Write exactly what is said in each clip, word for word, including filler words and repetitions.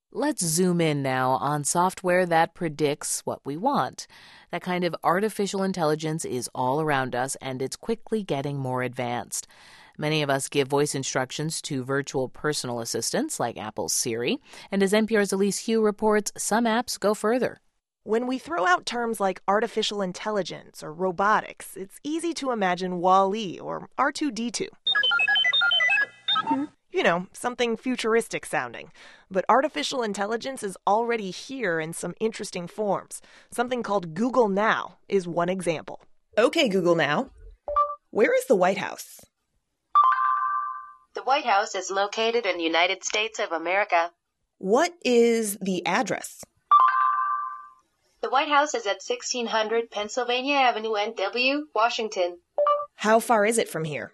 Let's zoom in now on software that predicts what we want. That kind of artificial intelligence is all around us, and it's quickly getting more advanced. Many of us give voice instructions to virtual personal assistants like Apple's Siri, and as N P R's Elise Hu reports, some apps go further. When we throw out terms like artificial intelligence or robotics, it's easy to imagine Wall-E or R two D two. You know, something futuristic sounding. But artificial intelligence is already here in some interesting forms. Something called Google Now is one example. Okay, Google Now. Where is the White House? The White House is located in the United States of America. What is the address? The White House is at sixteen hundred Pennsylvania Avenue, N W, Washington. How far is it from here?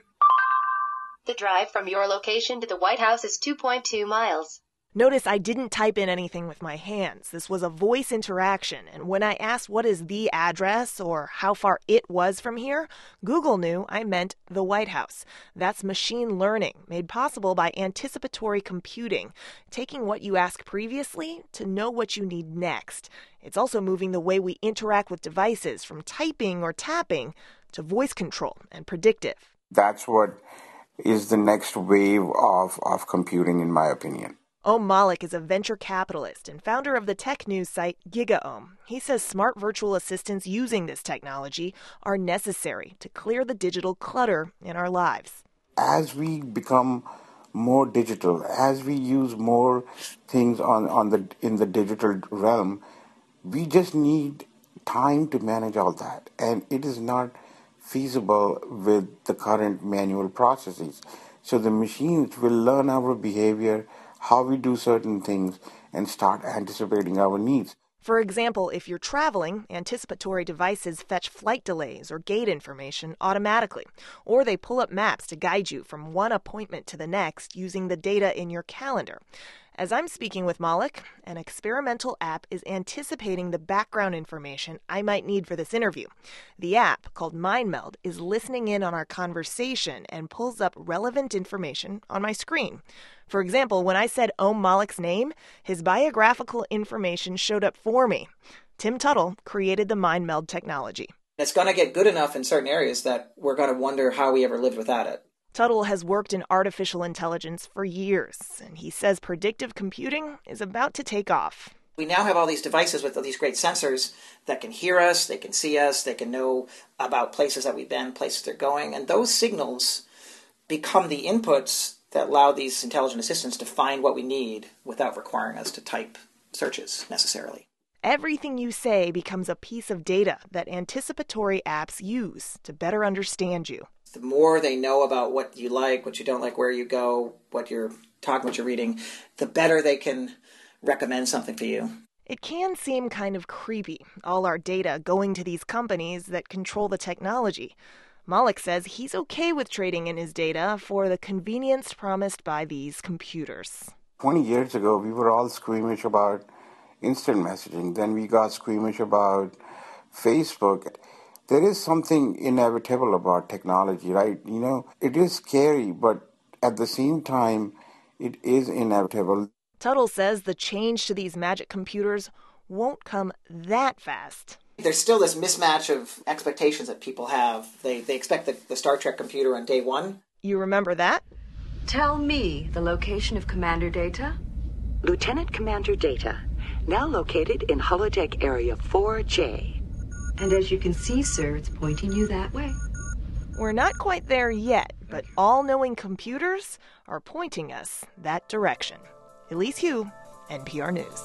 The drive from your location to the White House is two point two miles. Notice I didn't type in anything with my hands. This was a voice interaction, and when I asked what is the address or how far it was from here, Google knew I meant the White House. That's machine learning, made possible by anticipatory computing, taking what you asked previously to know what you need next. It's also moving the way we interact with devices from typing or tapping to voice control and predictive. That's what is the next wave of, of computing, in my opinion. Om Malik is a venture capitalist and founder of the tech news site GigaOM. He says smart virtual assistants using this technology are necessary to clear the digital clutter in our lives. As we become more digital, as we use more things on, on the in the digital realm, we just need time to manage all that. And it is not feasible with the current manual processes. So the machines will learn our behavior, how we do certain things, and start anticipating our needs. For example, if you're traveling, anticipatory devices fetch flight delays or gate information automatically, or they pull up maps to guide you from one appointment to the next using the data in your calendar. As I'm speaking with Malik, an experimental app is anticipating the background information I might need for this interview. The app, called MindMeld, is listening in on our conversation and pulls up relevant information on my screen. For example, when I said Om Malik's name, his biographical information showed up for me. Tim Tuttle created the MindMeld technology. It's going to get good enough in certain areas that we're going to wonder how we ever lived without it. Tuttle has worked in artificial intelligence for years, and he says predictive computing is about to take off. We now have all these devices with all these great sensors that can hear us, they can see us, they can know about places that we've been, places they're going, and those signals become the inputs that allow these intelligent assistants to find what we need without requiring us to type searches necessarily. Everything you say becomes a piece of data that anticipatory apps use to better understand you. The more they know about what you like, what you don't like, where you go, what you're talking, what you're reading, the better they can recommend something for you. It can seem kind of creepy, all our data going to these companies that control the technology. Malik says he's okay with trading in his data for the convenience promised by these computers. twenty years ago, we were all squeamish about instant messaging. Then we got squeamish about Facebook. There is something inevitable about technology, right? You know, it is scary, but at the same time, it is inevitable. Tuttle says the change to these magic computers won't come that fast. There's still this mismatch of expectations that people have. They they expect the, the Star Trek computer on day one. You remember that? Tell me the location of Commander Data. Lieutenant Commander Data, now located in holodeck area four J. And as you can see, sir, it's pointing you that way. We're not quite there yet, but all-knowing computers are pointing us that direction. Elise Hu, N P R News.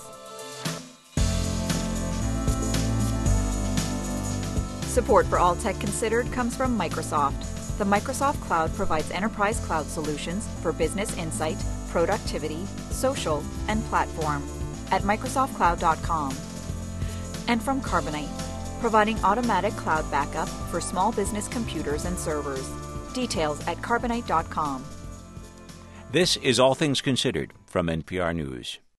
Support for All Tech Considered comes from Microsoft. The Microsoft Cloud provides enterprise cloud solutions for business insight, productivity, social, and platform at microsoft cloud dot com. And from Carbonite, providing automatic cloud backup for small business computers and servers. Details at carbonite dot com. This is All Things Considered from N P R News.